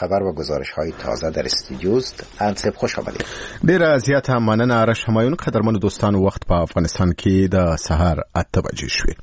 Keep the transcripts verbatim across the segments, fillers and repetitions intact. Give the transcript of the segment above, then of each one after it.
خبر و گزارش‌های تازه در استودیوست. انصب خوش آمدید. ډیره زیاته مننه آرش همایون. قدرمنو دوستانو، وخت په افغانستان کې د سهار اته بجې شوې.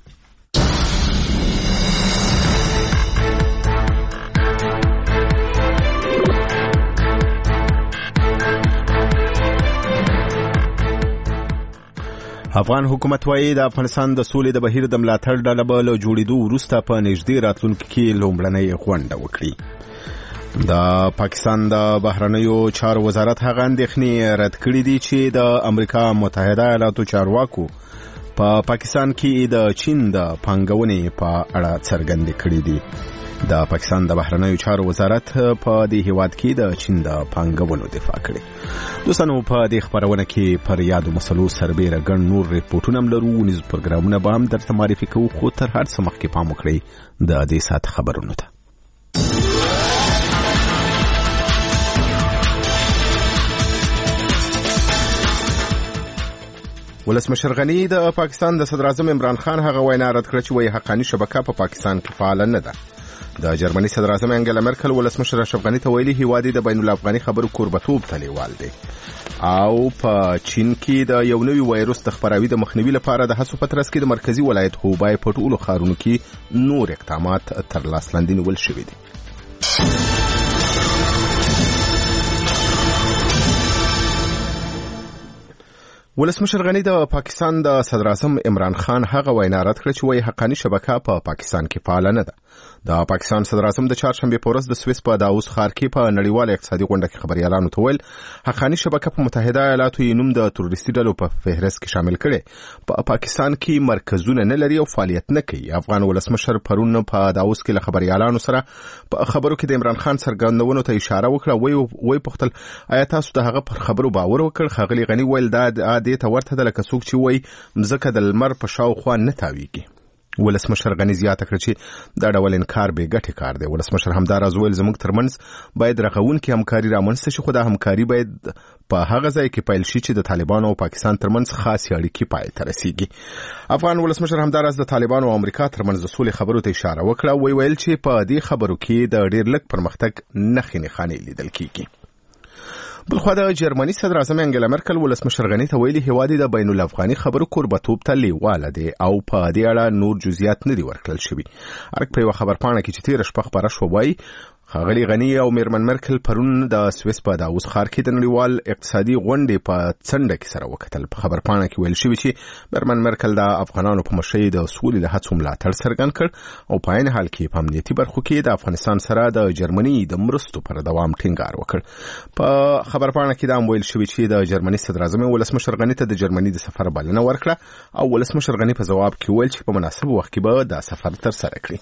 افغان حکومت وايي د افغانستان د سولې د بهیر د ملاتړ ډله به له جوړېدو وروسته په نږدې راتلونکي کې لومړنۍ غونډه وکړي. د پاکستان د بهرنیو چارو وزارت هغه اندېښنې رد کړې دي چې د امریکا متحده ایالاتو چارواکو په پا پاکستان کې د چین د پانګونې په اړه څرګندې کړې دي. د پاکستان د بهرنیو چارو وزارت په دې هیواد کې د چین د پانګونو دفاع کړې. دوستانو، په دې خبرونه کې پر یادو مسلو سربېره ګڼ نور ریپورټونه هم لرو. ونیز پروګرامونه به هم درته معرفي کوو، خو تر هر څه مخکې پام وکړئ د دې ساعت خبرونو ته. ولسمشر غنی د پاکستان د صدر اعظم عمران خان هغه وینا رد کړه چې وایي حقاني شبکه په پاکستان کې فعال نه ده. د جرمني صدر اعظم انګلا مرکل ولسمشر اشرف غنی ته ویلي هیواد د بین الافغاني خبرو کوربتوب ته لیوال دی او په چین کې د یو نوي وایروس د خپراوي د مخنیوي لپاره د هڅو په ترڅ کې د مرکزی ولایت هوبای په ټولو ښارونو کې نور اقدامات تر لاس لاندې نیول شوي دي. ولسمشر غنی د پاکستان د صدر اعظم عمران خان هغه وینا رد کړه چې وایي حقاني شبکه په پاکستان کې فعال نه ده. د پاکستان صدر اعظم د چهارشنبه په ورځ د سویس په داووس ښار کې په نړیواله اقتصادي غونډه کې خبريالانو ته ویل حقاني شبکه په متحده ایالاتو یې نوم د تروریستي ډلو په فهرست کې شامل کړي. په پا پاکستان کې مرکزونه نه لري او فعالیت نه کوي. افغان ولسمشر پرون په داووس کې له خبريالانو سره په خبرو کې د عمران خان څرګندونو ته اشاره وکړه. وی وی پختل آیا تاسو د هغه پر خبرو باور وکړ؟ خغلی غنی ویل دا د دې ته ورته د لکه څوک چې وای مزکه د لمر په شاوخوا نه تاویږي. ولسمشر غنی زیاته کړه چې دا ډول انکار به ګټه کار دی. ولسمشر همداراز ویل زموږ ترمنځ باید رغونکې همکاري رامنځته شي، خو دا همکاري باید په هغه ځای کې پیل شي چې د طالبانو او پاکستان ترمنځ خاص اړیکې پای ته رسیږي. افغان ولسمشر همداراز د طالبانو او امریکا ترمنځ د سولې خبرو ته اشاره وکړه. وی ویل چې په دې خبرو کې د ډېر لږ پرمختګ نښې نښانې لیدل کیږي. بلخوا د جرمني صدر اعظم انګلا مرکل ولسمشر غنی ته ویلي هیواد د بین الافغاني خبرو کوربتوب ته لیواله دی او په دې اړه نور جزئیات نه دي ورکړل شوي. ارګ په یو خبرپاڼه کې چې تیر شپه خبره شو وایي خغلی غنی او میرمن مرکل پرون د سویس په داووس ښار کې د نړیوال اقتصادي غونډې په څنډه کې سره وکتل. په خبرپاڼه کې ویل شوی چې میرمن مرکل د افغانانو په مشرۍ د سولې له هڅو ملاتړ څرګند کړ او په عین حال کې په امنیتي برخو کې د افغانستان سره د جرمني د مرستو پر دوام ټینګار وکړ. په خبرپاڼه کې دا ویل شوی چې د جرمني صدر اعظم ولسمشر غنی ته د جرمني د سفر بلنه ورکړه او ولسمشر غنی په جواب کې ویل چې په مناسب وخت کې به دا سفر تر سره کړي.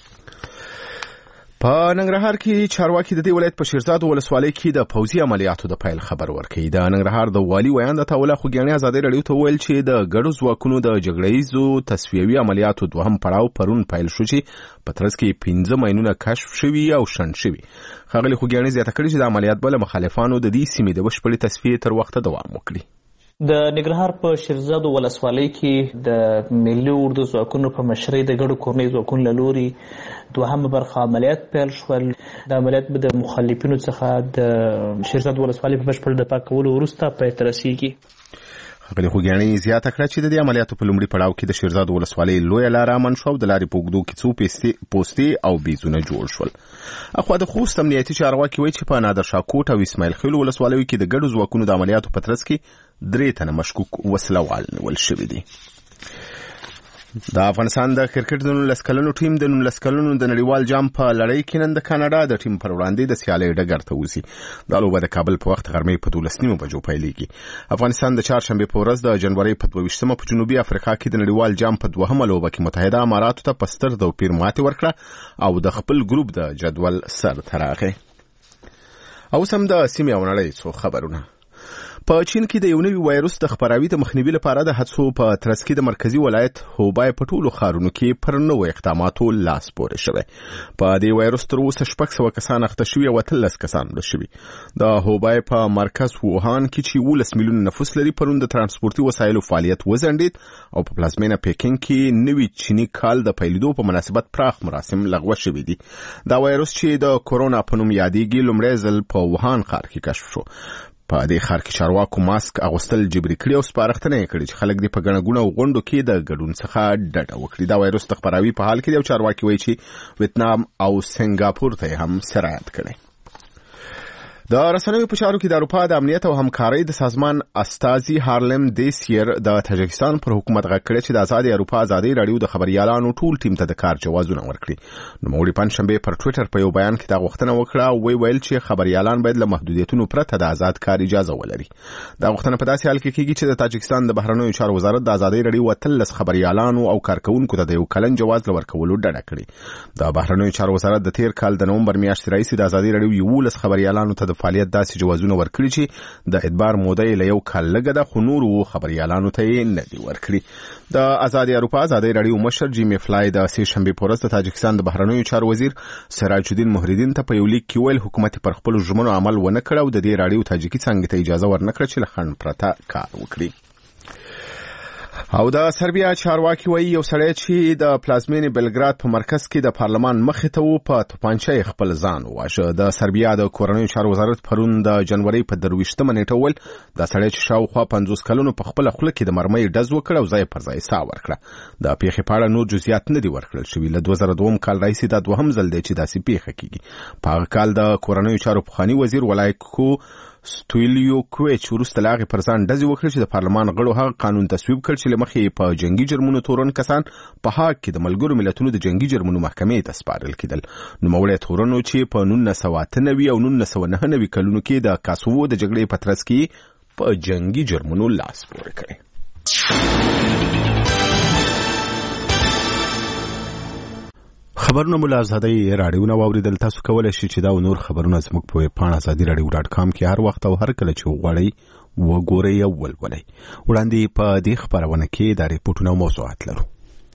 په ننګرهار کې چارواکي د دې ولایت په شیرزاد ولسوالۍ کې د پوځي عملیاتو د پیل خبر ورکړي. د ننګرهار د والي ویان د تاوله خوګیاني ازادي رادیو ته ویل چې د ګډو ځواکونو د جګړهیزو تصفیوي عملیاتو دوهم پړاو پرون پیل شو چې په ترڅ کې پنځه ماینونه کشف شوي او شنډ شوي. ښاغلي خوګیاني زیاته کړې چې د عملیات بل مخالفانو د دې سیمې د بشپړې تصفیې تر وخته دوام وکړي. د ننګرهار په شیرزاد ولسوالۍ کې د ملي اردو ځواکونو په مشرۍ د ګډو کورنۍ ځواکونو له لوري دوهمه برخه عملیات پیل شول. د عملیات به د مخالفینو څخه د شیرزاد ولسوالۍ په بشپړ دفاع کولو وروسته پای ته رسیږي. خغلی خوګیاني زیاته کړه چې د دې عملیاتو په لومړي پړاو کې د شیرزاد ولسوالۍ لویه لاره امن شو او د لارې په اوږدو کې څو پوستې او بیزونه جوړ شول. اخوا د خوست امنیتي چارواکي وایي چې په نادرشاه کوټ او اسماعیل خیل ولسوالیو کې د ګډو ځواکونو د عملیاتو په ترڅ کې درې تنه مشکوک وسله وال نیول شوي دي. د افغانستان د کرکټ د نولس کلنو ټیم د نولس کلنو د نړیوال جام په لړۍ کې نن د کاناډا د ټیم پر وړاندې د سیالۍ ډګر ته وځي. دا لوبه د کابل په وخت غرمې په دولس نیمو بجو پیلېږي. افغانستان د چهارشنبې په ورځ د جنوري په دوه ویشتمه په جنوبي افریقا کې د نړیوال جام په دوهمه لوبه کې متحده اماراتو ته په ستر توپیر ماتې ورکړه او د خپل ګروپ د جدول سر ته راغی. اوس هم د سیمې او نړۍ څو خبرونه. په چین کې د یو نوي وایروس د خپراوي د مخنیوي لپاره د هڅو په ترڅ کې د مرکزی ولایت هوبای په ټولو ښارونو کې پر نوو اقداماتو لاس پورې شوی. په دې وایروس تر اوسه شپږ سوه کسان اخته شوي او اتلس کسان مړه شوي. د هوبای په مرکز ووهان کې چې اوولس میلیونه نفوس لري پرون د ترانسپورتي وسایلو فعالیت وځنډید او په پلازمینه پیکینګ کې نوي چینی کال د پیلېدو په مناسبت پراخ مراسم لغوه شوي دي. دا وایروس چې د کورونا په نوم یادېږي لومړی ځل په ووهان ښار کې کشف شو. په دې ښار کې چارواکو ماسک اغوستل جبري کړي او سپارښتنه یې کړې چې خلک دې په ګڼه ګوڼه او غونډو کې د ګډون څخه ډډه وکړي. دا وایروس د خپراوي په حال کې دی او چارواکي وایي چې ویتنام او سنګاپور ته هم سرایت کړي. د رسنیو په چارو کې د اروپا د امنیت او همکارۍ د سازمان استازي هارلم دیسیر د تاجکستان پر حکومت غږ کړی چې د آزاد اروپا ازادي رادیو د خبريالانو ټول ټیم ته د کار جوازونه ورکړي. نو موږ پنځشنبه پر ټوئیټر په یو بیان کې دا غوښتنه وکړه او وی ویل چې خبريالان باید له محدودیتونو پرته د آزاد کار اجازه ولري. دا غوښتنه په داسې حال کې کیږي چې د تاجکستان د بهرنیو چارو وزارت د آزادي رادیو اتلس خبريالانو او کارکونکو ته د یو کلن جواز ورکولو ډډه کړې. د بهرنیو چارو وزارت د تیر کال د نومبر میاشتې راهیسې د آزادي رادیو یولس خبريالانو ته د فعالیت داسې جوازونه ورکړي چې د ادبار موده له یو کال لږه ده خو نورو خبريالانو ته یې نه دي ورکړي. د آزاد اروپا آزادي رادیو مشر جیمی فلای د سه شنبه په ورځ د تاجکستان د بهرنیو چارو وزیر سراج الدین محردین ته په یو لیک کې ویل حکومت پر خپل ژمنو عمل ونه کړ او د دې رادیو تاجکي څنګه ته اجازه ورنکړه چې له خنډ پرته کار وکړي. او د سربیا چارواکي وایي یو سړی چې د پلازمینې بلګراد په مرکز کې د پارلمان مخې ته و په توپانچه خپل ځان وواژه. د سربیا د کورنیو چارو وزارت پرون د جنوري په درویشتمه نیټه وویل دا سړی چې شاوخوا پنځوس کلونو په خپله خوله کې د مرمۍ ډز وکړ او ځای پر ځای ساه ورکړه. د پیښې په اړه نور جزئیات نه دي ورکړل شوي. له دوه زره دوه کال راهیسې دا دوهم ځل دی چې داسې پیښه کیږي. په هغه کال د کورنیو چارو پخواني وزیر ولایکو ستویلیو کویچ وروسته له هغې پر ځان ډزې وکړې چې د پارلمان غړو هغه قانون تصویب کړ چې له مخې په جنګي جرمونو تورن کسان په هاګ کې د ملګرو ملتونو د جنګي جرمونو محکمې ته سپارل کېدل. نوموړی تورنو چې په نولس سوه اته نوي او نولس سوه نهه نوي کلونو کې د کاسوو د جګړې په ترڅ کې په جنګي جرمونو لاس پورې کړی. خبرونه مو له ازادۍ راډیو نه واوریدل. تاسو کولی شئ چې دا او نور خبرونه زموږ په ویب پاڼه ازادي راډیو ډاټ کام کې هر وخت او هر کله چې وغواړئ وګورئ او ولولئ. وړاندې په دې خبرونه کې دا ریپورټونه او موضوعات لرو.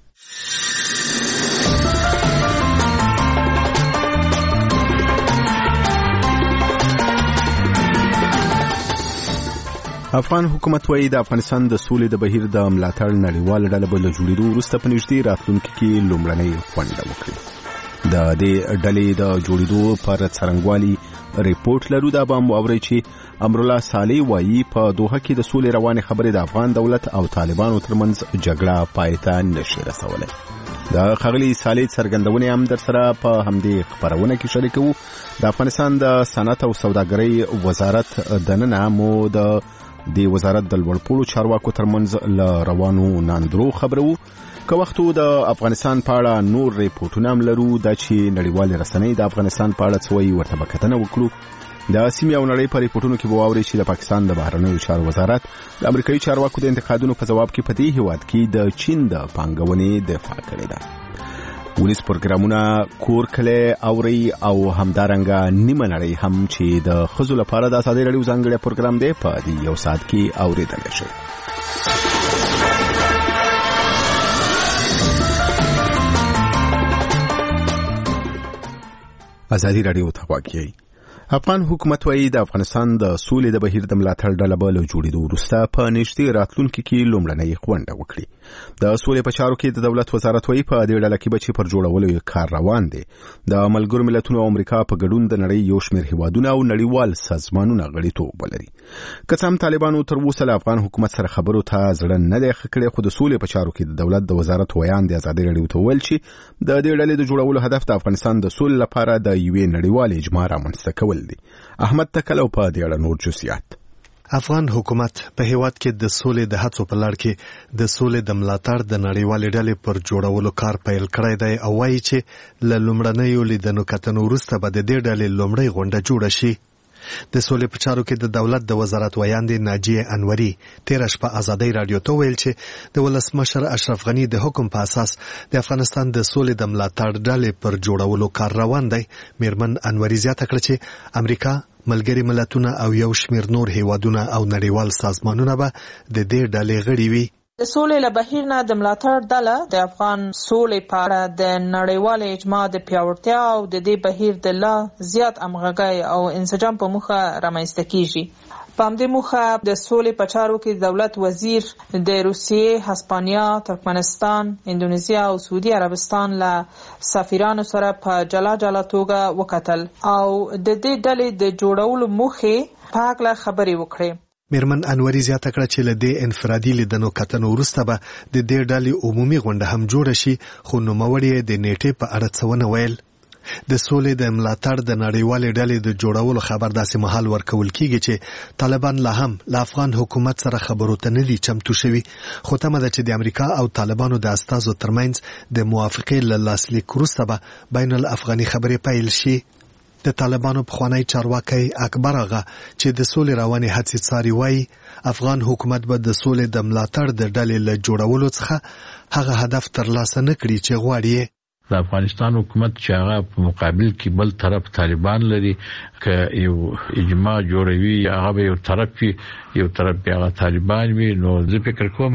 افغان حکومت وایي د افغانستان د سولې د بهیر د ملاتړ نړیواله ډله به له جوړېدو وروسته په نږدې راتلونکي کې لومړنۍ غونډه وکړي. د دې ډلې د جوړېدو پر څرنګوالي ریپورټ لرو. دا به مو اورئ چې امرالله صالح وایي په دوحه کې د سولې روانې خبرې د افغان دولت او طالبانو ترمنځ جګړه پای ته نشي رسولی. د ښاغلي صالح څرګندونې هم در سره په همدې خپرونه کې شریکوو. د افغانستان د صنعت او سوداګرۍ وزارت دننه مو د د وزارت د لوړپوړو چارواکو ترمنځ له روانو ناندرو خبرو. که وختو د افغانستان په اړه نور ریپورټونه هم لرو. دا چې نړیوالې رسنۍ د افغانستان په اړه څه وایي ورته به کتنه وکړو. د سیمې او نړۍ په ریپورټونو کې به واورئ چې د پاکستان د بهرنیو چارو وزارت د امریکایي چارواکو د انتقادونو په ځواب کې په دې هیواد کې د چین د پانګونې دفاع کړې ده. ولس پروګرامونه کور کله اوري او همدارنګه نیمه نړۍ هم چې د خزو لپاره د آزادي راډیو ځانګړی پروګرام دی په دې یو ساعت کې اوریدل شي. آزادي راډیو ته واقعي افغان حکومت وایي د افغانستان د سولې د بهیر د ملاتړ ډله به له جوړېدو وروسته په نږدې راتلونکي کې لومړنۍ غونډه وکړي. د سولې په چارو کې د دولت وزارت وایي په دې ډله کې به چې پر جوړولو یې کار روان دی. د ملګرو ملتونو او امریکا په ګډون د نړۍ یو شمېر هیوادونه او نړیوال سازمانونه غړیتوب ولري. که څه هم طالبانو تر اوسه له افغان حکومت سره خبرو ته زړه نه دی ښه کړی، خو د سولې په چارو کې د دولت د وزارت ویان د آزادي راډیو ته وویل چې د دې ډلې د جوړولو هدف د افغانستان د سولې لپاره د یوې نړیوالې اجماع رامنځته کول دي. احمد تکلو په دې اړه نور جزئیات. افغان حکومت په هیواد کې د سولې د هڅو په لړ کې د سولې د ملاتړ د نړیوالې ډلې پر جوړولو کار پیل کړی دی او وایي چې له لومړنیو لیدنو کتنو وروسته به د دې ډلې لومړۍ غونډه جوړه شي. د سولې په چارو کې د دولت د وزارت ویاندې ناجیه انوري تېره شپه ازادۍ راډیو ته ویل چې د ولسمشر اشرف غني د حکم په اساس د افغانستان د سولې د ملاتړ ډلې پر جوړولو کار روان دی. میرمن انوري زیاته کړه چې امریکا، ملګري ملتونه او یو شمېر نور هیوادونه او نړیوال سازمانونه به د دې ډلې غړي وي. د سولې له بهیر نه د ملاتړ ډله د افغان سولې په اړه د نړیوال اجماع د پیاوړتیا او د دې بهیر د لا زیات همغږۍ او انسجام په موخه رامنځته کیږي. په همدې موخه د سولې په چارو کې دولت وزیر د روسیې، هسپانیا، ترکمنستان، اندونیزیا او سعودي عربستان له سفیرانو سره په جلا جلا توګه وکتل او د دې ډلې د جوړولو موخې په هکله خبرې وکړې. میرمن انوري زیاته کړه چې له دې انفرادي لیدنو کتنو وروسته به د دې ډلې عمومي غونډه هم جوړه شي، خو نوموړي د نیټې په اړه څه ونه ویل. د سولې د ملاتړ د نړیوالې ډلې د جوړولو خبر داسې مهال ورکول کیږي چې طالبان لا هم له افغان حکومت سره خبرو ته نه دي چمتو شوي، خو تمه ده چې د امریکا او طالبانو د استازو ترمنځ د موافقې له لاسلیک وروسته به بین الافغاني خبرې پیل شي. د طالبانو پخوانی چارواکی اکبر آغا چې د سولې روانې هڅې څاري وایي افغان حکومت به د سولې د ملاتړ د ډلې له جوړولو څخه هغه هدف ترلاسه نه کړي چې غواړي. د افغانستان حکومت چې هغه په مقابل کې بل طرف طالبان لري، که یو اجماع جوړوي هغه به یو طرف وي، یو طرف به هغه طالبان وي، نو زه فکر کوم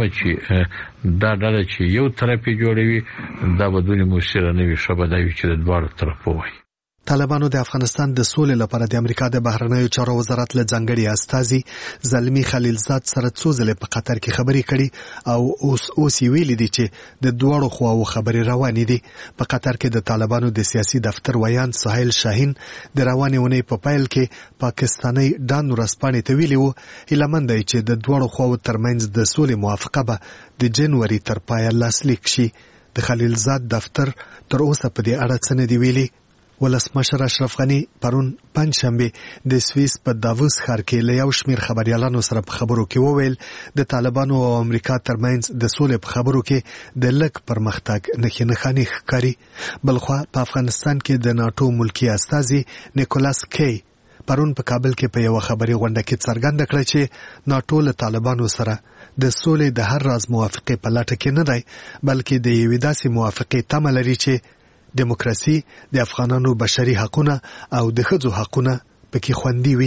چې دا ډله چې یو طرف یې جوړوي دا به دونې موثره نه وي، ښه به دا وي چې د دواړو طرفو وي. طالبانو د افغانستان د سولې لپاره د امریکا د بهرنیو چارو وزارت له ځانګړي استازي زلمی خلیلزاد سره څو ځله په قطر کې خبرې کړي او اوس اوس ویلي دي چې د دوړو خواو خبرې روانې دي. په قطر کې د طالبانو د سیاسي دفتر ویان سهیل شاهین د روانې اونۍ په پیل کې پاکستاني ډان ورسپانې ته ویلي وو هیلهمند دی چې د دوړو خواو ترمنځ د سولې موافقه به د جنوري تر پایه لاسلیک شي. د خلیلزاد دفتر تر اوسه په دې اړه څه نه دی ویلي. ولسمشر اشرف غني پرون پنځشنبه د سویس په داووس ښار کې له یو شمېر خبريالانو سره په خبرو کې وویل د طالبانو او امریکا ترمنځ د سولې په خبرو کې د لږ پرمختګ نښې نښانې ښکاري. بلخوا په افغانستان کې د ناټو ملکی استازي نیکولاس کی پرون په کابل کې په یو خبري غونډه کې څرګنده کړه چې ناټو له طالبانو سره د سولې د هر راز موافقې په لټه کې نه دی، بلکې د یوې داسې موافقې تمه لري چې دیموکراسي، د افغانانو بشري حقونه او د ښځو حقونه پکې خوندي وي.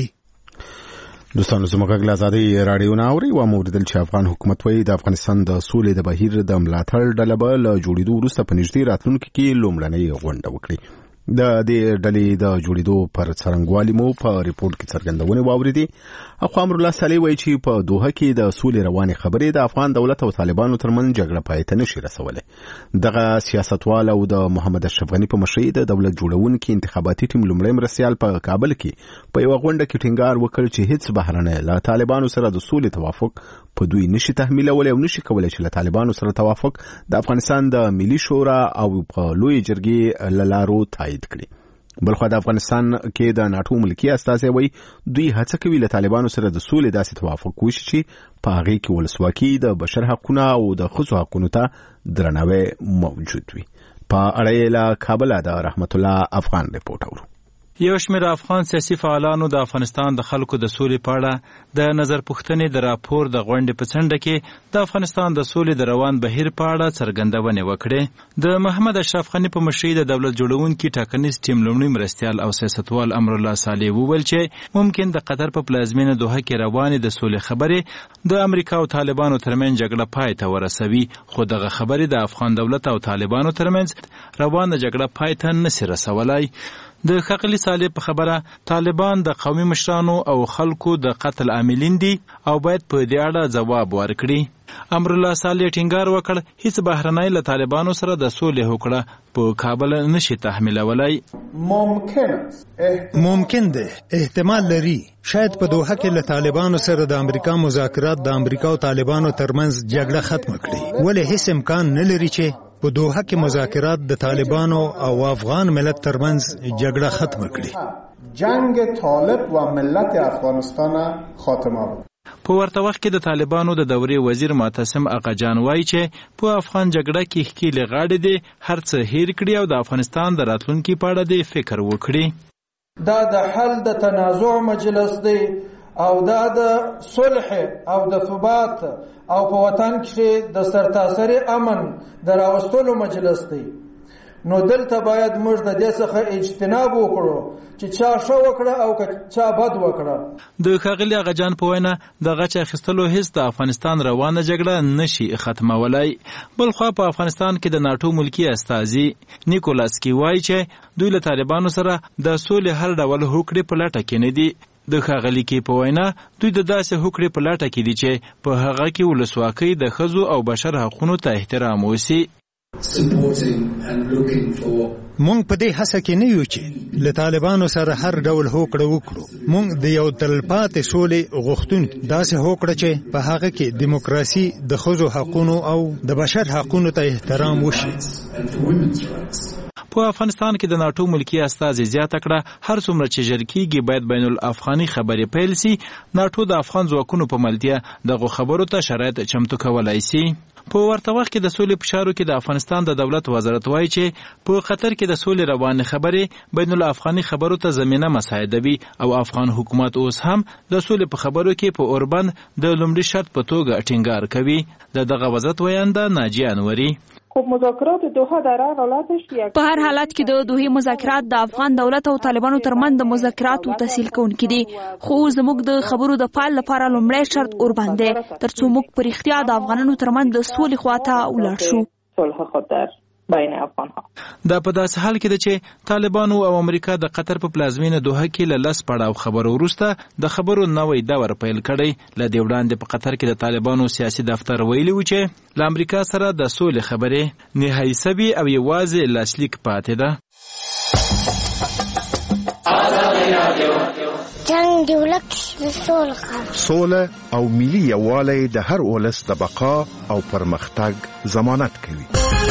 دوستانو زموږ غږ آزادۍ راډیو نه اوري او موریدل چې افغان حکومت وایي د افغانستان د سولې د بهیر د ملاتړ ډله به له جوړېدو وروسته په نږدې راتلونکي کې لومړنۍ غونډه وکړي. د دې ډلې د جوړېدو پر څرنګوالي مو په ریپورت کې څرګندونه واوریدي. اخو امرالله صالح وایي چې په دوحه کې د سولې روانې خبرې د افغان دولت او طالبانو ترمنځ جګړه پای ته نشي رسولی. دغه سیاستوال او د محمد اشرف غني په مشرۍ د دولت جوړونکي انتخاباتي ټیم لومړی مرستیال په کابل کې په یوه غونډه کې ټینګار وکړ چې هیڅ بهرنی له طالبانو سره د سولې توافق په دوی نشي تحمیلولی او نشي کولی چې له طالبانو سره توافق د افغانستان د ملي شورا او په لوی جرګې له لارو تایید کړي. بلخوا د افغانستان کې د ناټو ملکی استازي وایي دوی هڅه کوي له طالبانو سره د سولې داسې توافق وشي چې په هغې کې ولسواکي، د بشر حقونه او د ښځو حقونو ته درناوی موجود وي. په اړه یې له کابله د رحمت الله افغان ریپورټ اورو. یو شمېر افغان سیاسي فعالانو د افغانستان د خلکو د سولې په اړه د نظر پوښتنې د راپور د غونډې په څنډه کې د افغانستان د سولې د روان بهیر په اړه څرګندونې وکړې. د محمد اشرف غني په مشرۍ د دولت جوړونکي ټاکنیز ټیم لومړی مرستیال او سیاستوال امرالله صالح وویل چې ممکن د قطر په پلازمینه دوحه کې روانې د سولې خبرې د امریکا او طالبانو ترمنځ جګړه پای ته ورسوي، خو دغه خبرې د افغان دولت او طالبانو ترمنځ روانه جګړه پای ته نشي رسولای. د ښاغلي صالح په خبره طالبان د قومي مشرانو او خلکو د قتل عاملین دي او باید په دې اړه ځواب ورکړي. امرالله صالح ټینګار وکړ هیڅ بهرنی له طالبانو سره د سولې هوکړه په کابل نشي تحمیلولای. ممکن ده، احتمال لري شاید په دوحه کې له طالبانو سره د امریکا مذاکرات د امریکا او طالبانو ترمنځ جګړه ختم کړي، ولې هیڅ امکان نه لري چې په دوحه کې مذاکرات د طالبانو او افغان ملت ترمنځ جګړه ختم کړي. جنگ طالب و ملت افغانستان خاتمه بود. په ورته وخت کې د طالبانو د دورې وزیر معتصم اقاجان وایي چې په افغان جګړه کې ښکېلې غاړې دي هر څه هیر کړي او د افغانستان د راتلونکي په اړه دې فکر وکړي. دا د حل د تنازع مجلس دی او دا د صلح او د ثبات او په وطن کې د سرتاسري امن د راوستلو مجلس دی. نو دلته باید موږ د دې څخه اجتناب وکړو چې چا ښه وکړه او چا بد وکړه. د ښاغلي اغاجان په وینا د غچ اخیستلو هیڅ د افغانستان روانه جګړه نشي ختمولای. بل خو په افغانستان کې د ناټو ملکی استازي نیکولاس کی وایي چې دوی له طالبانو سره د سولې هر ډول هوکړې په لټه کې نه دي. د ښاغلي کی په وینا دوی د داسې هوکړې په لټه کې دي چې په هغه کې ولسواکۍ د ښځو او بشر حقوقو ته احترام وشي. مونږ په دې هڅه کې نه یو چې له طالبانو سره هر ډول هوکړه وکړو. مونږ د یو تلپاتې سولې غوښتونکي داسې هوکړه چې په هغه کې دیموکراسي د ښځو حقوقو او د بشر حقوقو ته احترام وشي. په افغانستان کې د ناټو ملکی استازي زیاته کړه هر څومره چې ژر کېږي باید بین الافغاني خبرې پیل سي. ناټو د افغان ځواکونو په ملتیا دغه خبرو ته شرایط چمتو کولای سي. په ورته وخت کې د سولې په چارو کې د افغانستان د دولت وزارت وایي چې په قطر کې د سولې روانې خبرې بین الافغاني خبرو ته زمینه مساعدوي او افغان حکومت اوس هم د سولې په خبرو کې په اوربند د لومړي شرط په توګه ټینګار کوي. د دغه وزارت ویانده ناجیه انوري خب مذاکرات دوحه در هر حالتش په هر حالت کې د دوحه مذاکرات د افغان دولت او طالبانو ترمنځ د مذاکراتو تسهیل کوونکي دي. خو زموږ د خبرو د فعال لپاره لومړی شرط اوربند دی ترڅو موږ په رښتیا د افغانانو ترمنځ د سولې خواته ولاړ شو. صلح خاطر بین افغانها. دا په داسې حال کې ده چې طالبانو او امریکا د قطر په پلازمینه دوحه کې له لس پړاو خبرو وروسته د خبرو نوی دور پیل کړی. له دې وړاندې په قطر کې د طالبانو سیاسي دفتر ویلي و چې له امریکا سره د سولې خبرې نهایي سوي او یوازې لاسلیک پاتې ده. جنگ دی ولک سوله سوله او ملي یووالی د هر ولس د بقا او پرمختګ ضمانت کوي.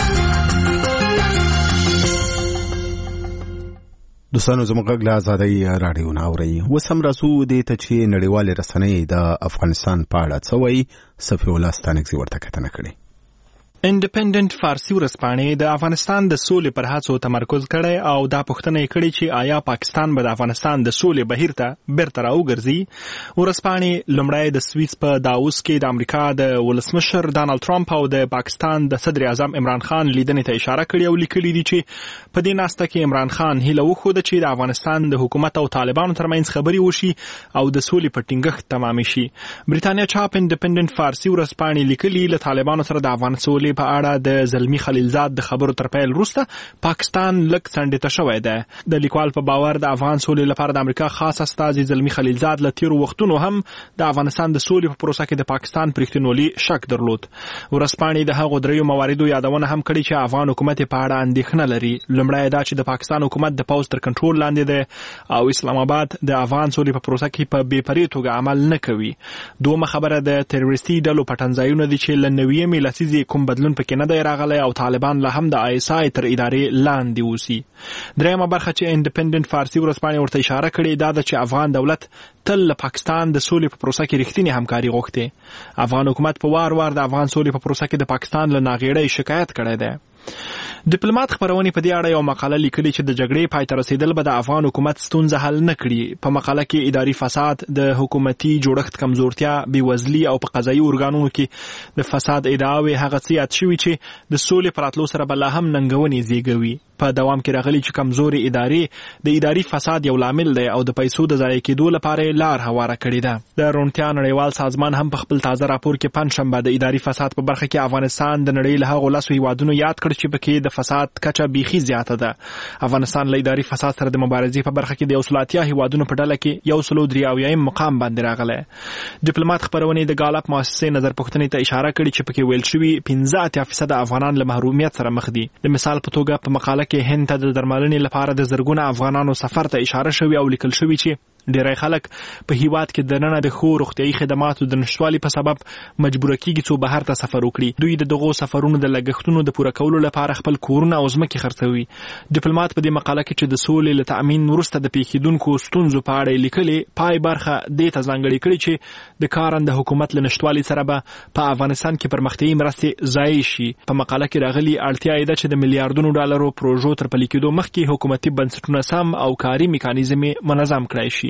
دوستانو زموږ غږ له ازادۍ راډیو نه اورئ. اوس هم راځو دې ته چې نړیوالې رسنۍ د افغانستان په اړه څه وایي. صفي الله ستانکزي ورته کتنه کړې. انډیپندنت فارسي ورځپاڼې د افغانستان د سولې پر هڅو تمرکز کړی او دا پوښتنه یې کړې چې آیا پاکستان به د افغانستان د سولې بهیر ته بیرته راوګرځي. ورځپاڼې لومړی د سویس په داووس کې د امریکا د ولسمشر ډانلډ ټرمپ او د پاکستان د صدر اعظم عمران خان لیدنې ته اشاره کړې او لیکلي دي چې په دې ناسته کې عمران خان هیله وښوده چې د افغانستان د حکومت او طالبانو ترمنځ خبرې وشي او د سولې په ټینګښت تمام شي. بریتانیا چاپ انډیپندنت فارسي ورځپاڼې لیکلي له طالبانو سره د افغان سولې په اړه د زلمی خلیلزاد د خبرو تر پیل وروسته پاکستان لږ څنډې شوی دی. د لیکوال په باور د افغان سولې لپاره د امریکا خاص استازي زلمی خلیلزاد له تیرو وختونو هم د افغانستان د سولې په پروسه کې د پاکستان پر رښتینولي شک درلود. ورځپاڼې د هغو دریو مواردو یادونه هم کړې چې افغان حکومت په اړه اندېښنه لري. لومړی دا چې د پاکستان حکومت د پوځ تر کنټرول لاندې دی او اسلام آباد د افغان سولې په پروسه کې په بې پرې توګه عمل نه کوي. دومره خبره د تروریستي ډلو پټنځایونه دي چې له نویمې لسیزې کوم بدلون پکې نه دی راغلی او طالبان له هم د آی اس آی تر ادارې لاندې اوسي. درېیمه برخه چې انډیپندنت فارسي ورځپاڼې ورته اشاره کړې دا ده چې افغان دولت تل له پاکستان د سولې په پروسه کې رښتینې همکاري غوښتې. افغان حکومت په وار وار د افغان سولې په پروسه کې د پاکستان له ناغېړۍ شکایت کړی دی. ډیپلوماټ خبرونه په دې اړه یو مقاله لیکلي چې د جګړې پای ته رسیدل به د افغان حکومت ستونزه حل نه کړي. په مقاله کې اداري فساد، د حکومتي جوړښت کمزورتیا، بېوزلي او په قضایي ارګانونو کې د فساد ادعاوې هغه څه یاد شوي چې د سولې پر راتلو سره به لا هم ننګونې زیږوي. په دوام کې راغلي چې کمزوري ادارې د اداري فساد یو لامل دی او د پیسو د ضایع کېدو لپاره لار هواره کړې ده. د روڼتیا نړیوال سازمان هم په خپل تازه راپور کې پنځشنبه د اداري فساد په برخه کې افغانستان د نړۍ له هغو لسو هیوادونو یاد کړ چې پکې د فساد کچه بیخي زیاته ده. افغانستان له اداري فساد سره د مبارزې په برخه کې د یو سل اتیا هیوادونو په ډله کې یو سل درې اویایم مقام باندې راغلی. ډیپلوماټ خبرونې د ګالپ مؤسسې نظر پوښتنې ته اشاره کړې چې پکې ویل شوي پنځه اتیا فیصده افغانان له محرومیت سره مخ دي. د مثال په توګه په مقاله کې هند ته د درملنې لپاره د زرګونه افغانانو سفر ته اشاره شوې او لیکل شوي چې ډیری خلک په هیواد کې د نن د خو روغتيایي خدماتو د نشټوالي په سبب مجبور کیږي چې بهر ته سفر وکړي. دوی د دغو سفرونو د لګښتونو د پوره کولو لپاره خپل کورونه او ځمکې خرڅوي. ډیپلوماټ په دې مقاله کې چې د سولې له تأمین وروسته د پیښیدونکو ستونزو په اړه لیکلي پای برخه دې ته ځانګړې کړې چې د کارنده حکومت له نشټوالي سره به په افغانستان کې پرمختیایي مرستې ضایع شي. په مقاله کې راغلي اړتیا یې ده چې د میلیارډونو ډالرو پروژو تر پلي کېدو مخکې حکومتي بنسټونه سم او کاري میکانیزم منظم کړای شي.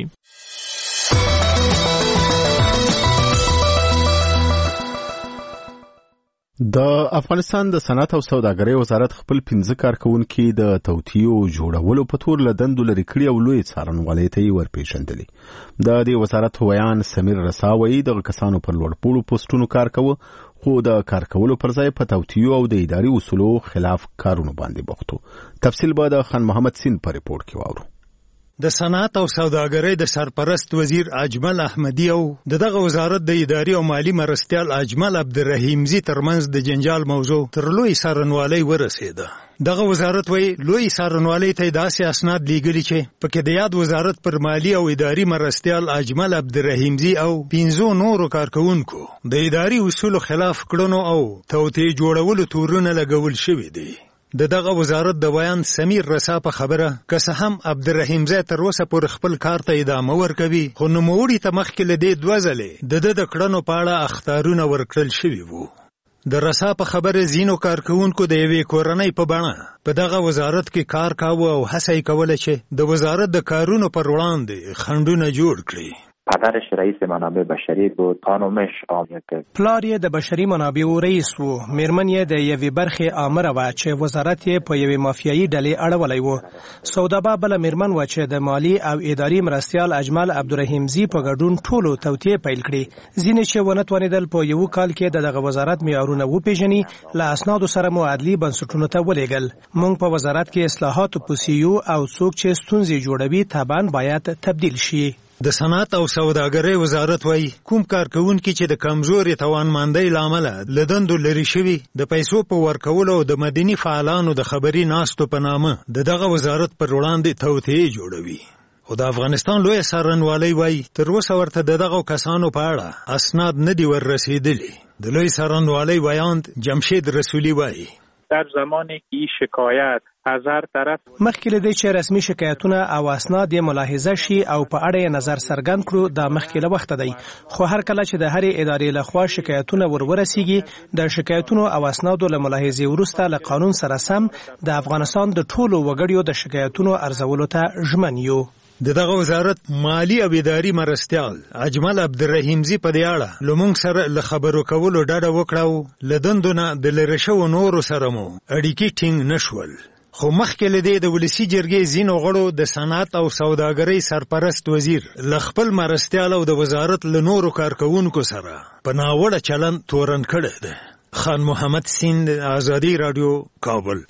د افغانستان د صنعت او سوداګرۍ وزارت خپل پنځه کارکونکي د توطیو جوړولو په تور له دندو لرې کړي او لوی څارنوالۍ ته یې ورپېژندلي. د دې وزارت ویان سمیر رسا وایي دغه کسانو پر لوړپوړو پوسټونو کار کوه، خو د کار کولو پر ځای په توطیو او د اداري اصولو خلاف کارونه باندې بوخت وو. تفصیل به د خان محمد سین په ریپورت کې واورو. د صنعت او سوداګرۍ د سرپرست وزیر اجمل احمدی او دغه وزارت د اداري او مالی مرستیال اجمل عبدالرحیمزی ترمنځ د جنجال موضوع تر لوی څارنوالۍ ورسېده. دغه وزارت وی لوی څارنوالۍ ته داسې اسناد لیږلي چې پکې د یاد وزارت پر مالی او اداري مرستیال اجمل عبدالرحیمزی او پنځو نورو کارکونکو د اداري اصولو خلاف کړنو او توطیې جوړولو تورونه لګول شوي دي. د دغه وزارت د بیان سمیر رسا په خبره که څه هم عبدالرحیمزی تر اوسه پورې خپل کار ته ادامه ورکوي، خو نوموړي ته مخکې له دې دوه ځلې د ده د کړنو په اړه اخطارونه ورکړل شوي وو. د رسا په خبره ځینو کارکوونکو د یوې کورنۍ په بڼه په دغه وزارت کې کار کاوه او هڅه یې کوله چې د وزارت د کارونو پر وړاندې خنډونه جوړ کړي. پدرش رئیس منابع بشری بود، خانمش آمریکا. پلار یې د بشري منابعو رئیس و، میرمن یې د یوې برخې آمره وه چې وزارت یې په یوې مافیایي ډلې اړولی و. سودابه بله میرمن وه چې د مالی او اداري مرستیال اجمل عبدالرحیمزی په ګډون ټولو توطیې پیل کړي. ځینې چې ونه توانېدل په یو کال کې د دغه وزارت معیارونه وپېژني، له اسنادو سره مو عدلي بنسټونو ته ولېږل. موږ په وزارت کې اصلاحاتو پوسیو او څوک چې ستونزې جوړوي طبعا باید تبدیل شي. د صنعت او سوداګرۍ وزارت وایي کوم کارکونکي چې د کمزوري توانمندۍ له امله له دندو لرې شوي د پیسو په ورکولو او د مدني فعالانو د خبري ناستو په نامه د دغه وزارت پر وړاندې توطیې جوړوي. او د افغانستان لوی څارنوالۍ وایي تر اوسه ورته د دغو کسانو په اړه اسناد نه دي وررسېدلي. د لوی څارنوالۍ ویاند جمشید رسولي وایي در زمانی که این شکایت از هر طرف مخکې له دې چې رسمي شکایتونه او اسناد یې ملاحظه شي او په اړه یې نظر څرګند کړو دا مخکې له وخته دی، خو هر کله چې د هرې ادارې لخوا شکایتونه ور ورسیږي د شکایتونو او اسنادو له ملاحظې وروسته له قانون سره سم د افغانستان د ټولو وګړیو د شکایتونو ارزولو ته ژمن یو. د دغه وزارت مالی او اداري مرستیال اجمل عبدالرحیمزی په دې اړه لمونږ سره له خبرو کولو ډډه وکړه او له دندو نه د لرې شوو نورو سره مو اړیکې ټینګ نه شول. خو مخکې له دې د ولسي جرګې ځینو غړو د صنعت او سوداګرۍ سرپرست وزیر له خپل مرستیال او د وزارت له نورو کارکوونکو سره په ناوړه چلند تورن کړی دی. خان محمد سیند، آزادی رادیو، کابل.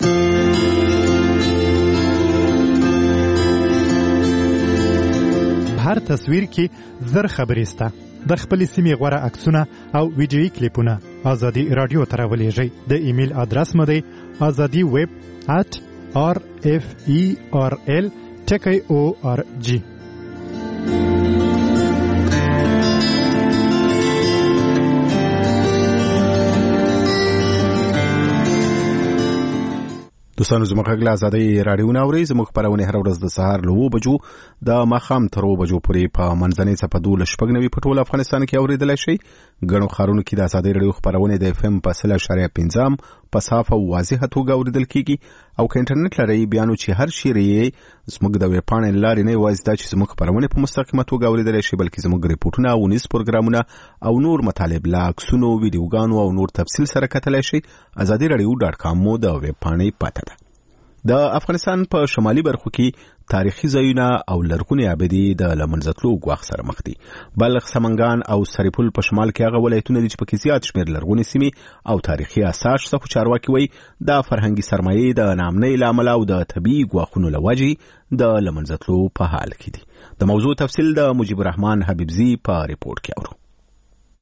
هر تصویر کې زر خبرې سته. د خپلې سیمې غوره عکسونه او ویډیویي کلیپونه آزادي رادیو ته راولېږئ. د ایمیل ادرس مو دی آزادي ویب ات آر اف ای آر ال ټکی او آر جی. دوستانو زموږ غږ له ازادۍ راډیو نه اورئ. زموږ خپرونې هره ورځ د سهار له اوو بجو د ماښام تر اوو بجو پورې په منځنۍ څپه دولس شپږ نوي په ټول افغانستان کې اورېدلی شئ. ګڼو ښارونو کې د ازادۍ راډیو خپرونې د اف ام په سل اشاریه پنځم په صاف او واضحه توګه اورېدل کېږي. او که انټرنیټ لرئ بیا نو چې هر چیرې یې زموږ د ویب پاڼې له لارې نه یوازې دا چې زموږ خپرونې په مستقیمه توګه اورېدلی شئ بلکې زموږ ریپورټونه او نیز پروګرامونه او نور مطالب له عکسونو، ویډیوګانو او نور تفصیل سره کتلی شئ. ازادي راډیو ډاټ کام مو د ویب پاڼې پته ده. د افغانستان په شمالي برخو کې تاریخي ځایونه او لرغونې ابدي د له منځه تلو ګواښ سره مخ دي. بلخ، سمنګان او سرپل په شمال کې هغه ولایتونه دي چې پکې زیات شمېر لرغونې سیمې او تاریخي آثار شته، خو چارواکي وایي د فرهنګي سرمایې د ناامنۍ له امله او د طبیعي ګواښونو له وجې د له منځه تلو په حال کې دي. د موضوع تفصیل د مجیب الرحمن حبیبزي په ریپورت کې اورو.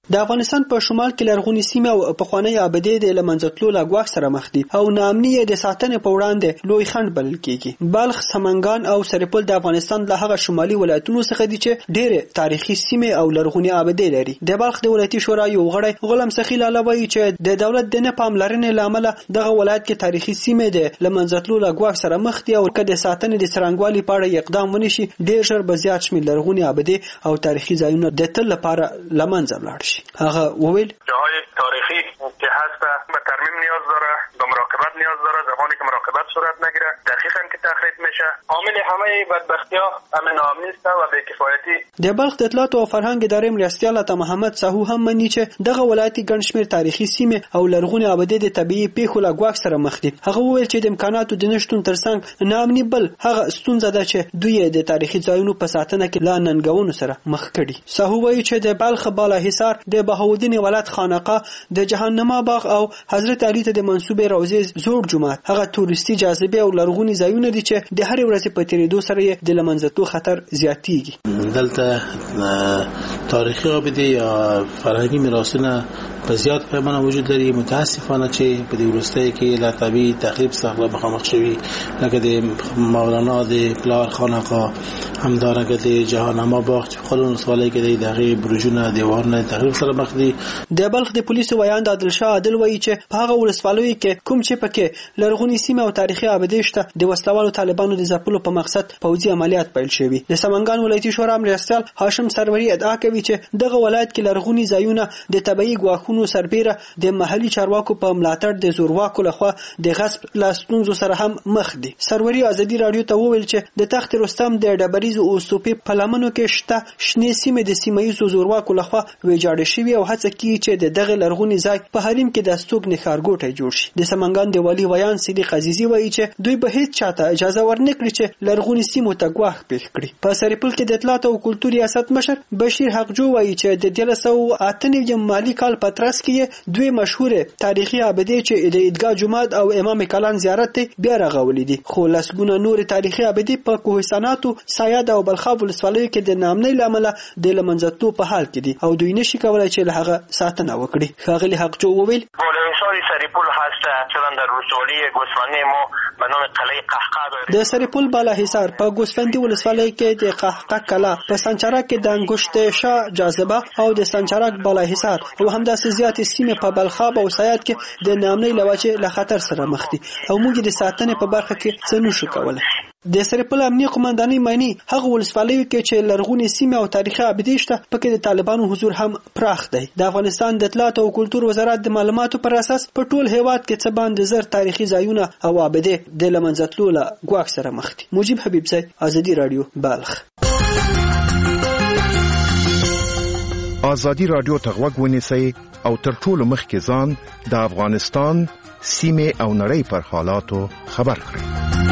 د افغانستان په شمال کې لرغونی سیمه او پخوانی ابدي د لمنځتلو لاګواک سره مخ دي او نامني د ساتنې په وړاندې لوی خنډ بلل کیږي. بلخ، سمنګان او سرپل د افغانستان له هغه شمالي ولایتونو څخه دي چې ډېر تاریخي سیمه او لرغونی ابدي لري. د بلخ د ولایتي شورا یو غړی غلام سخی لاله وایي چې د دولت د نه پاملرنې لامل دغه ولایت کې تاریخي سیمه د لمنځتلو لاګواک سره مخ دي او کله د ساتنې د څرنګوالي په اړه اقدام ونشي ډېر ژر به زیات شمېر لرغونی ابدي او تاریخي ځایونه د تل لپاره لمنځه ولاړ شي. هغه وویل جاهای تاریخی که هست به ترمیم نیاز داره، به مراقبت نیاز داره. زمانی که مراقبت صورت نگیره دقیقاً که تخریب میشه عامل همه بدبختی‌ها همین ناامنی است و بی‌کفایتی. د بلخ د اطلاعات او فرهنګ ادارې مرستیال عطا محمد ساهو هم مني چې دغه ولایتي ګڼ شمېر تاریخي سیمې او لرغونې ابدي د طبیعي پیښو له ګواښ سره مخ دي. هغه وویل چې د امکاناتو د نشتون ترڅنګ ناامني بل هغه ستونزه ده چې دوی د تاریخي ځایونو په ساتنه کې لا ننګونو سره مخ کړي. ساهو وایي چې د بلخ بالاحصار د بهاودین ولایت خانقاه د جهنما باغ او حضرت علی ته د منسوبې روضې زوړ جومات هغه تورستي جاذبه او لرغونی ځایونه دي چې د هر ورځې په تیریدو سره د لمنځتو خطر زیاتیږي. دلته تاریخي ابدي یا فرهنګي میراثونه په زیات پیمانه وجود لري. متاسفانه چې په دې وروستۍ کې لا طبيعي تخریب سره مخامخ شوي لکه د مولانا د پلار خانقاه همدارنګه د جهانما باغ چې خلونو سوالای کې دغه برجونه دیوارونه تخریب سره مخ دي. د بلخ د پولیسو ویاند عادل شاه عادل وایي چې په هغه ولسوالیو کې کوم چې پکې لرغونی سیمه او تاریخي ابدي شته د وسلوالو طالبانو د ځپلو په مقصد پوځي عملیات پیل شوي. د سمنګان ولایتي شورا مرستیال هاشم سروری ادعا کوي چې دغه ولایت کې لرغونی ځایونه د طبيعي ګواښونو سربېره د محلي چارواکو په ملاتړ د زورواکو لخوا د غصب لاستونزو سره هم مخ دي. سروری ازادي رادیو ته وویل چې د تخت رستم د ډبریز او صوفي په لمنو کې شته شنې سیمې د سیمایي زورواکو لخوا ویجاړې شوي او هڅه کوي چې د دغه لرغونی ځای په حریم کې د استوګ نخارګوټی جوړ شي. د سمنګان د والی ویان صدیق عزیزي وایي چې دوی به هیڅ چاته اجازه ورنکړي چې لرغونی سیمو ته ګواښ پیښ کړي. په سرپل کې د اطلاعات او کلتور ریاست مشر بشیر حقجو وایي چې د دې لسو اتنې مالی کال په ترڅ کې دوی مشهور تاریخي ابدي چې د عیدګاه جومات او امام کلان زیارت بیا رغولې دي. خو لسګونه نور تاریخي ابدي په کوهستاناتو سایاد او بلخاب ولسوالیو کې د نامنۍ لامل د لمنځتو په حال کې دي او دوی نشي کولای چې له هغه ساتنه وکړي. ښاغلي حقجو وویل ولایشاری سرپل هست چون در ولسوالی گوسفندی ما به نام قلعه قهقه داریم. د سرپل بالاحصار په ګوسفندي ولسوالۍ کې د قهقه کلا په سنچرک کې د انګشت شاه جاذبه او د سنچرک بالاحصار او همداسې زیاتې سیمې په بلخاب او سیاد کې د نامنۍ لوجه له خطر سره مخ دي او موږ د ساتنې په برخه کې څه نشو کولای. د سرپل امنیه قومندانۍ معنی هغه ولسوالیو کې چې لرغونی سیمه او تاریخي ابدي شته پکې د طالبانو حضور هم پراخ دی. د افغانستان د اطلاعات او کلتور وزارت د معلوماتو پر اساس په ټول هیواد کې څه باندې زر تاریخي ځایونه او ابدي د لمنځتلو له ګواښ سره مخ دي. مجيب حبیبزی، ازادي رادیو، بلخ. ازادي رادیو ته غوږ ونیسئ او تر ټولو مخکې ځان د افغانستان سیمه او نړۍ پر حالاتو خبر کړئ.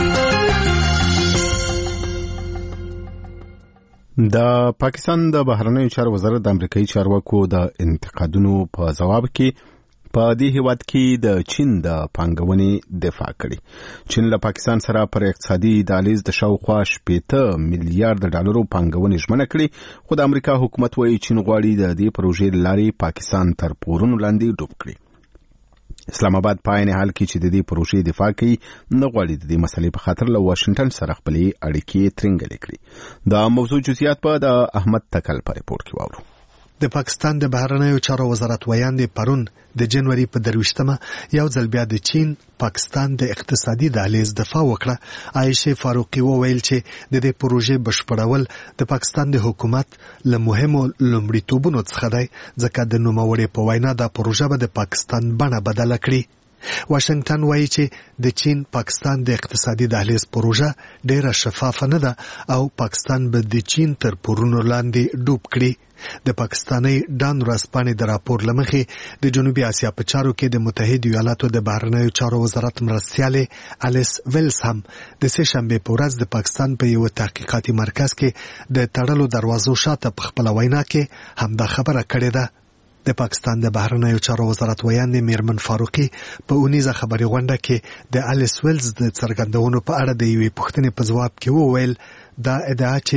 د پاکستان د بهرنیو چارو وزارت د امریکایي چارواکو د انتقادونو په جواب کې په دې هیواد کې د چین د پانګونې دفاع کړې. چین له پاکستان سره پر اقتصادي دهلیز د شاوخوا شپږ میلیارډ ډالرو پانګونې ژمنه کړې، خو د امریکا حکومت وايي چین غواړي د دې پروژې لارې پاکستان تر پورونو لاندې ډوب کړي. اسلام آباد په عین حال کې چې د دې پروژې دفاع کوي نه غواړي د دې مسلې په خاطر له واشنگټن سره خپلې اړیکې ترنګلې کړي. دا موضوع جزئیات په د احمد تکل په ریپورت کې واورو. د پاکستان د بهرنیو چارو وزارت ویاند پرون د جنوري په درويشتمه یو ځل بیا د چین پاکستان د اقتصادي دهلیز دفاع وکړه. عائشه فاروقي وویل چې د دې پروژې بشپړول د پاکستان د حکومت له مهمو لومړیتوبونو څخه دی ځکه د نوموړي په وینا د پروژه به د پاکستان بڼه بدله کړي. واشنگټن وایي چې د چین پاکستان د اقتصادي دهلیز پروژه ډیره شفافه نه ده او پاکستان به د چین تر پورونو لاندې ډوب کړي. د پاکستاني ډان ورځپاڼې د راپور لمخې د جنوبي اسیا په چارو کې د متحده ایالاتو د بهرنیو چارو وزارت مرستیالې الیس ویلز هم د سه شنبه په ورځ د پاکستان په یو تحقیقاتي مرکز کې د تړلو دروازو شاته په خپل وینا کې هم دا خبره کړې ده. د پاکستان د بهرنیو چارو وزارت ویاند میرمن فاروقي په اونیزه خبري غونډه کې د الیس ویلز د څرګندونو په اړه د یوې پوښتنې په ځواب کې وویل دا ادعا چې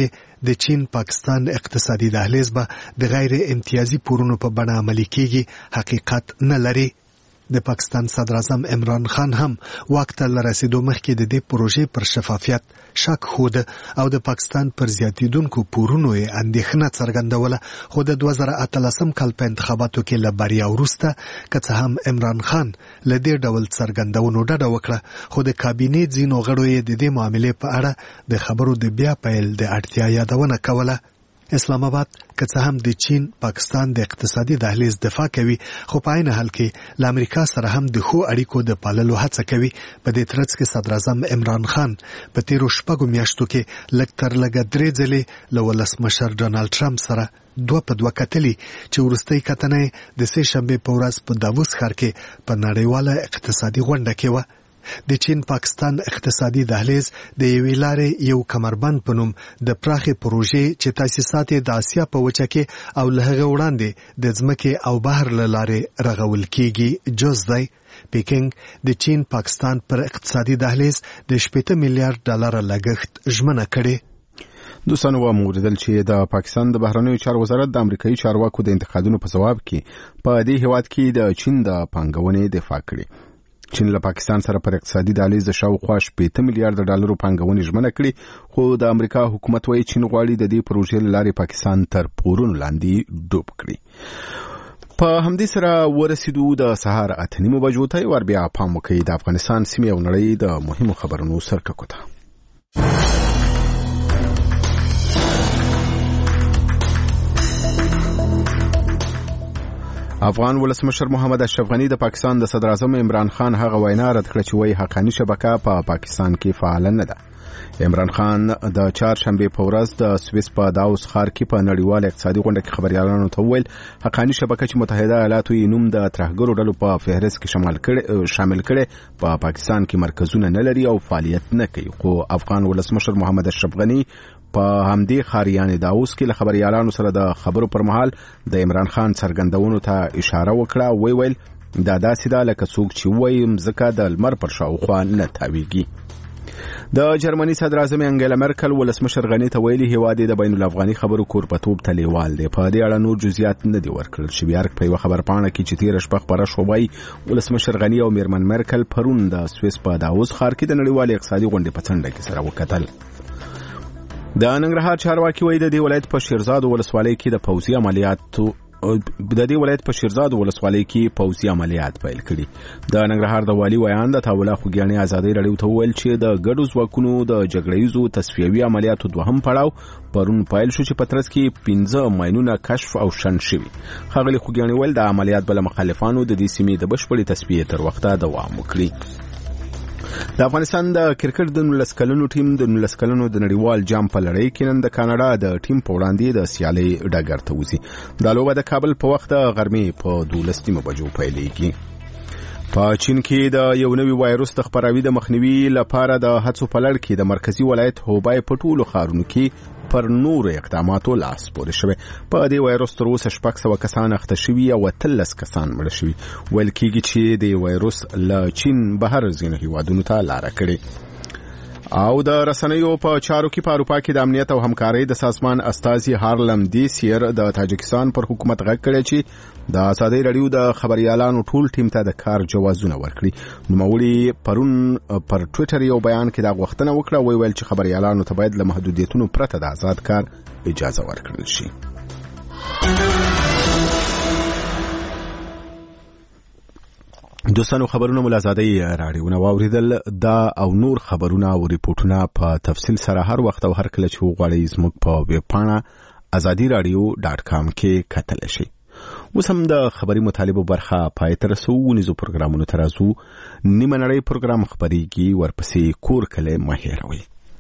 د چین پاکستان اقتصادي دهلیز به د غیر امتیازي پورونو په بڼه عملي کیږي حقیقت نه لري. د پاکستان صدر اعظم عمران خان هم واک ته رسیدو مخکې د دې پروژې پر شفافیت شک خوده او د پاکستان پر زیاتیدونکو پورونو یې اندېښنه څرګندوله، خو د دوه زره اتلسم کال په انتخاباتو کې له بریا وروسته که څه هم عمران خان له دې ډول څرګندونو ډډه وکړه، خو د کابینې ځینو غړو یې د دې معاملې په اړه د خبرو د بیا پیل د اړتیا یادونه کوله. اسلام آباد که څه هم د چین پاکستان د اقتصادي دهلیز دفاع کوي، خو په عین حال کې له امریکا سره هم د ښو اړیکو د پاللو هڅه کوي. په دې ترڅ کې صدر اعظم عمران خان په تیرو شپږو میاشتو کې لږ تر لږه درې ځلې له ولسمشر ډانلډ ټرمپ سره دوه په دوه کتلي، چې وروستۍ کتنه د سې شنبې په ورځ په داووس ښار کې په نړیواله اقتصادي غونډه کې وه. د چین پاکستان اقتصادي دهلیز د یوې لارې یو کمربند په نوم د پراخې پروژې چې تاسیسات د آسیا په وچه کې او له هغه وړاندې د ځمکې او بحر له لارې رغول کیږي جز دی. پیکنګ د چین پاکستان پر اقتصادي دهلیز د شپږ میلیارډ ډالر لګښت ژمنه کړې. دوستانو واوریدل چې د پاکستان د بهرنیو چارو وزارت د امریکایي چارواکو د انتقادونو په ځواب کې په دې هیواد کې د چین د پانګونې دفاع کړې. چین له پاکستان سره پر اقتصادي دهلیز د شاوخوا شپږ میلیارډ ډالرو پانګونې ژمنه کړې، خو د امریکا حکومت وايي چین غواړي د دې پروژې له لارې پاکستان تر پورونو لاندې ډوب کړي. په همدې سره ورسېدو د سهار اته نیمو بجو ته ور بیا پام وکړئ د افغانستان سیمې او نړۍ د مهمو خبرونو سرټکو ته. افغان ولسمشر محمد اشرف غنی د پاکستان د صدر اعظم عمران خان هغه وینا رد کړه چې وایي حقاني شبکه په پاکستان کې فعال نه ده. عمران خان د چهارشنبه په ورځ د سویس په داووس ښار کې په نړیواله اقتصادي غونډه کې خبريالانو ته وویل حقاني شبکه چې متحده ایالاتو یې نوم د ترهګرو ډلو په فهرست کې شامل کړي شامل کړي په پا پاکستان کې مرکزونه نه لري او فعالیت نه کوي. خو افغان ولسمشر محمد اشرف غنی په همدې خاریان داووس کې له خبريالانو سره د خبرو پر مهال د عمران خان څرګندونو ته اشاره وکړه. وی ویل دا داسې ده لکه څوک چې وایي مځکه د لمر پر شاوخوا نه تاویږي. د جرمني صدر اعظم انګلا مرکل ولسمشر غنی ته ویلي هیواد د بین الافغاني خبرو کورپتوب تلیوال دی. په دې اړه نور جزئیات نه دي ورکړل شوي. ارګ په یو خبرپاڼه کې چې تیر شپه خبره شوی ولسمشر غنی او میرمن مرکل پرون د سویس په داووس ښار کې د نړیوال اقتصادي غونډې په څنډه کې سره وکتل. د ننګرهار چارواکي وایي د دې ولایت په شیرزاد ولسوالۍ کې د پوځي عملیاتو د دې ولایت په شیرزاد ولسوالۍ کې پوځي عملیات پیل کړي. د ننګرهار د والي ویان د تاوله خوګیانې ازادي رادیو ته ویل چې د ګډو ځواکونو د جګړیزو تصفیوي عملیاتو دوهم پړاو پرون پیل شو چې په ترڅ کې پنځه ماینونه کشف او شن شوي. ښاغلي خوګیانې ویل د عملیات بل مخالفانو د دې سیمې د بشپړې تصفیې تر وخته دوام وکړي. د افغانستان د کرکټ د نولس کلنو ټیم د نولس کلنو د نړیوال جام په لړۍ کې نن د کاناډا د ټیم په وړاندې د سیالۍ ډګر ته وځي. دا لوبه د کابل په وخت د غرمې په دولس نیمو بجو پیلېږي. په چین کې د یو نوي وایروس د خپراوي د مخنیوي لپاره د هڅو په لړ کې د مرکزی ولایت هوبای په ټولو ښارونو کې پر نور اقداماتو لاس پورې شوی. په دې وایروس تر اوسه شپږ سوه کسان اخته شوي او اتلس کسان مړه شوي. ویل کېږي چې د وایروس له چین بهر ځینو هیوادونو ته لاره کړې. او د رسنیو په چارو کې په اروپا کې د امنیت او همکارۍ د سازمان استازي هارلم دیسیر د تاجکستان پر حکومت غږ کړی چې د ازادي رادیو د خبريالانو ټول ټیم ته د کار جوازونه ورکړي. نوموړي پرون پر ټوئیټر یو بیان کې دا غوښتنه وکړه. وی ویل چې خبريالانو ته باید له محدودیتونو پرته د آزاد کار اجازه ورکړل شي. دوستانو خبرونه ملازادي راډیو واوریدل. دا او نور خبرونه او ریپورتونه په تفصیل سره هر وخت او هر کله چې وغواړئ زموږ په ویب پاڼه ازادي رادیو ډاټ کام کې کتلی شئ. اوس هم د خبري مطالبو برخه پای ته رسو. ونیزو پروګرامونو ته راځو. نیمه نړۍ پروګرام خبريږي، ورپسې کور کله مه هېروئ.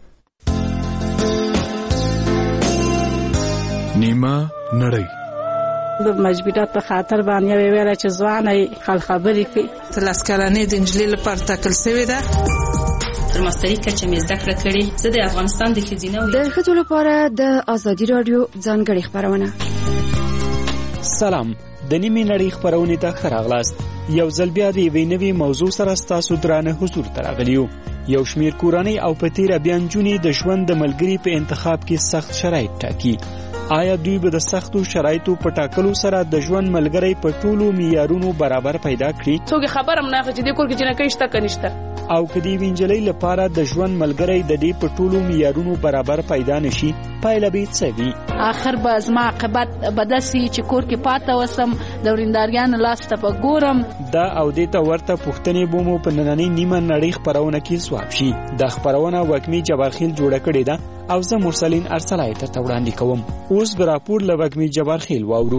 نیمه نړۍ د مجبورات په خاطر باندې ویل چې ځواني خل خبرې کوي. تلاس کلنې د انجلۍ لپاره ټاکل شوې ده. تر ماستري کچه مې زده کړه کړې. زه د افغانستان د ښځینه د ښځو لپاره د ازادي رادیو ځانګړې خبرونه. سلام، د نیمه نړۍ خبرونه ته ښه راغلاست. یو ځل بیا د یوې نوې موضوع سره ستاسو درانه حضور ته راغلیو. یو شمیر کورنۍ او په تیره بیا نجونې د ژوند د ملګري په انتخاب کې سخت شرایط ټاکي. آیا دوی به د سختو شرایطو په ټاکلو سره د ژوند ملګری په ټولو معیارونو برابر پیدا کړي؟ څوک خبر هم نه اخلي چې د کور کې جنکۍ شته که نشته. او که د یوې نجلۍ لپاره د ژوند ملګری د دې په ټولو معیارونو برابر پیدا نشي، پایله به څه وي؟ آخر به زما عاقبت به داسې چې کور کې پاته وسم، د ورینداریانو لاس ته به ګورم. دا او دې ته ورته پوښتنې به مو په نننۍ نیمه نړۍ خپرونه کې ځواب شي. دا خپرونه وږمې جبارخیل جوړه کړې ده او زه مرسلین ارسلای درته وړاندې کوم. اوس به راپور له وږمې جبارخیل واورو.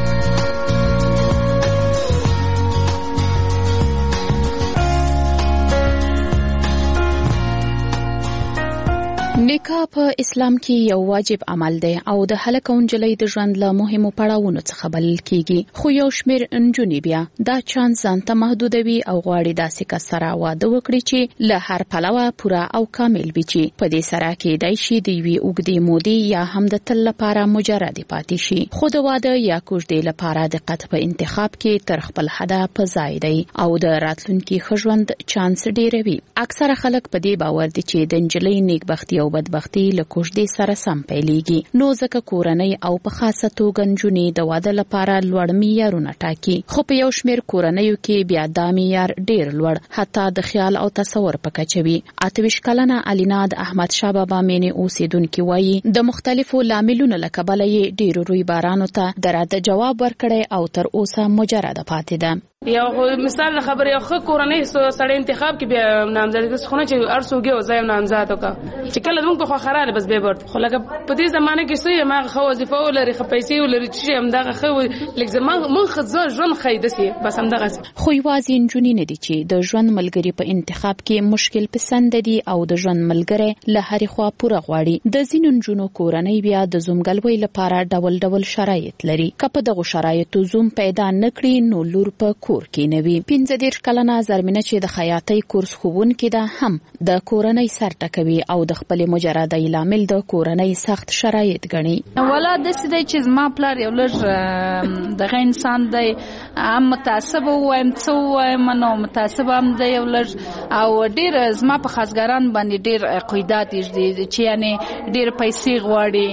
نکاح په اسلام کې یو واجب عمل دی او د هلک او نجلۍ د ژوند له مهمو پړاوونو څخه بلل کیږي. خو یو شمیر نجونې بیا دا چانس ځانته محدودوي او غواړي داسې کس سره واده وکړي چې له هر پلوه پوره او کامل وي، چې په دې سره کېدای شي د یوې اوږدې مودې یا هم د تل لپاره مجردې پاتې شي. خو د واده یا کوژدې لپاره دقت په انتخاب کې تر خپل حده په ځای دی او د راتلونکي ښه ژوند چانس ډېروي. اکثره خلک په دې باور دي چې د نجلۍ نیکبختي او بدبختی له کوژدې سره سم پیلېږي، نو ځکه کورنۍ او په خاصه توګه نجونې د واده لپاره لوړ معیارونه ټاکي. خو په یو شمیر کورنیو کې بیا دا معیار ډېر لوړ، حتی د خیال او تصور په کچه وي. اته ویشت کلنه الینا د احمد شاه بابا مینې اوسېدونکې وایي د مختلفو لاملونو له کبله یې ډېرو رویبارانو ته د راته جواب ورکړی او تر اوسه مجرده پاتې ده. یو مثال خبره یو ښه کورنۍ سړی انتخاب کې بیا نامزدګي خونه چې ارسوږي او ځای نامزد وکړه چې کله موږ خو خراب بس به ورته خو لکه په دې زمانه کې څه ما خو وظیفه ولري خو پیسې ولري چې هم دغه خو لکه زما مونږ خو ژوند خیده سي بس هم دغه. خو یوازې نجونې نه دي چې د ژوند ملګری په انتخاب کې مشکل پسند دي او د ژوند ملګری له هرې خوا پوره غواړي. د ځینو نجونو کورنۍ بیا د زومګلوۍ لپاره ډول ډول شرایط لري. که په دغه شرایطو زوم پیدا نکړي نو لور په کور کې نه وي. پنځه دېرش کلنه زرمینه چې د خیاطۍ کورس ښوونکې ده هم د کورنۍ سر ټکوي او د خپلې مجردۍ لامل د کورنۍ سخت شرایط ګڼي. ولا داسې دی چې زما پلار یو لږ دغه انسان دی، هم متعصب ووایم څه ووایم نو متعصب هم دی یو لږ، او ډېر زما په خاصګران باندې ډېر قیودات یږدي چې یعنې ډېر پیسې غواړي،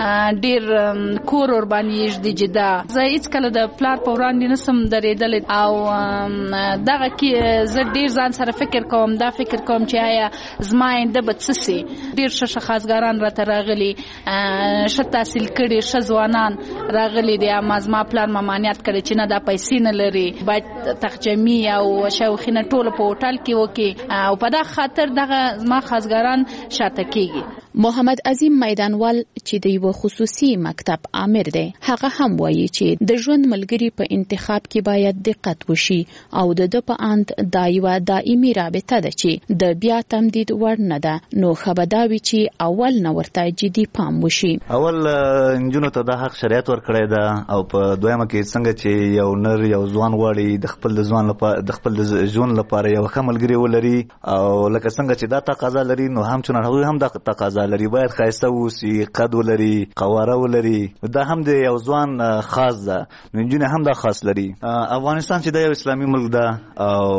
ډېر کور ور باندې یږدي چې دا زه هېڅکله د پلار په وړاندې نسم درېدلی او دغه کې زه ډېر ځان سره فکر کوم، دا فکر کوم چې آیا زما آینده به څه سي. ډېر ښه ښه خاصګران راته راغلي، ښه تحصیل کړي ښه ځوانان راغلي دي، اما زما پلار ممانعت کړی چې نه دا پیسې نه لري، باید تخجمي او شوخینه ټوله په هوټل کې وکړي او په دا خاطر دغه زما خاصګران شاته کېږي. محمد عظیم میدانوال چې د یو خصوصي مکتب آمر دی، هغه هم وایي چې د ژوند ملګری په انتخاب کې باید دقت وشي او د د په اند دا یو دایمي رابطه ده چې د بیا تمدید وړ نه ده، نو خبرداوي چې اول نه ورته جدي پام وشي. اول انجونو ته د حق شریعت ورکړی ده او په دویمه کې څنګه چې یو نر یو ځوان غواړي د خپل د ځوان لپاره د خپل د ژوند لپاره یو ښه ملګری ولري او لکه څنګه چې دا تقاضا لري نو هم چون هغوی هم دا تقاضا لري، باید ښایسته اوسي، قد ولري، قواره ولري، دا هم د یو ځوان خاص ده، نو نجونې هم دا خاص لري. افغانستان چې دا یو اسلامي ملک ده او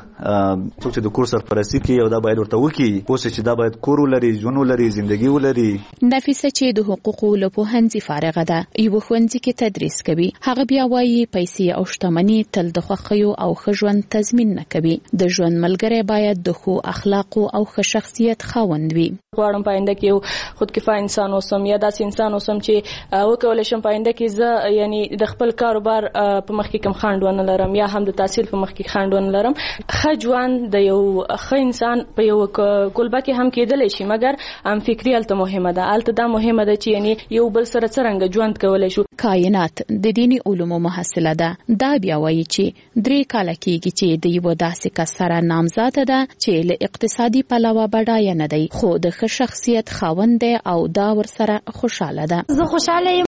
څوک چې د کور سرپرستي کوي او دا باید ورته وکړي اوس چې دا باید کور ولري، ژوند ولري، زندگی ولري. نفیسه چې د حقوقو له پوهنځي فارغه ده، یو ښوونځي کې تدریس کوي. هغه بیا وایي پیسې او شتمني تل د خوښیو او ښه ژوند تضمین نه کوي. د ژوند ملګری باید د ښو اخلاقو او ښه شخصیت خاوند وي. غواړم په آینده کې یو خودکفایه انسان اوسم یا داسې انسان اوسم چې وکولی شم په آینده کې زه یعنی د خپل کاروبار په مخ کې کوم خنډ ونه لرم یا هم د تحصیل په مخ کې خنډ ونه لرم. ښه ژوند د یو ښه انسان په یو کلبه کې هم کېدلی شي، مګر هم فکري هلته مهمه ده. هلته دا مهمه ده چې یعنی یو بل سره څرنګه ژوند کولی شو. کائنات د دیني علومو محصله ده. دا بیا وایي چې درې کاله کېږي چې د یو داسې کس سره نامزاده ده چې له اقتصادي پلوه بډایه نه دی، خو د ښه شخصیت خاوند دی او دا ورسره خوشاله ده. زه خوشاله یم